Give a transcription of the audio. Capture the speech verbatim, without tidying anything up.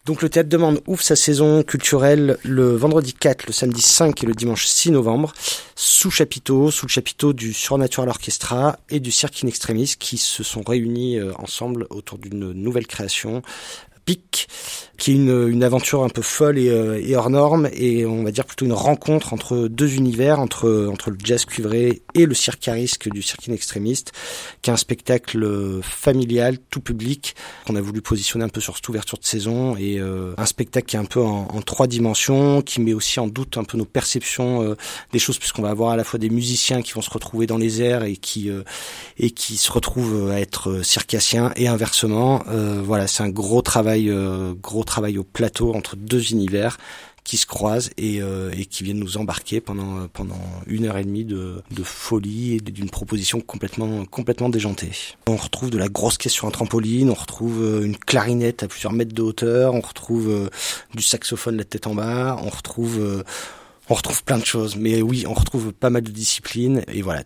Donc le Théâtre de Mende ouvre sa saison culturelle le vendredi quatre, le samedi cinq et le dimanche six novembre, sous chapiteau, sous le chapiteau du Surnatural Orchestra et du Cirque in Extremis qui se sont réunis ensemble autour d'une nouvelle création, Pic, qui est une, une aventure un peu folle et, euh, et hors norme, et on va dire plutôt une rencontre entre deux univers, entre, entre le jazz cuivré et le cirque à risque du Cirque in Extremis, qui est un spectacle familial, tout public, qu'on a voulu positionner un peu sur cette ouverture de saison, et euh, un spectacle qui est un peu en, en trois dimensions, qui met aussi en doute un peu nos perceptions euh, des choses, puisqu'on va avoir à la fois des musiciens qui vont se retrouver dans les airs et qui, euh, et qui se retrouvent à être circassiens, et inversement. Euh, voilà, c'est un gros travail Euh, gros travail au plateau entre deux univers qui se croisent et, euh, et qui viennent nous embarquer pendant pendant une heure et demie de, de folie et d'une proposition complètement complètement déjantée. On retrouve de la grosse caisse sur un trampoline, on retrouve une clarinette à plusieurs mètres de hauteur, on retrouve euh, du saxophone la tête en bas, on retrouve euh, on retrouve plein de choses, mais oui, on retrouve pas mal de disciplines, et voilà,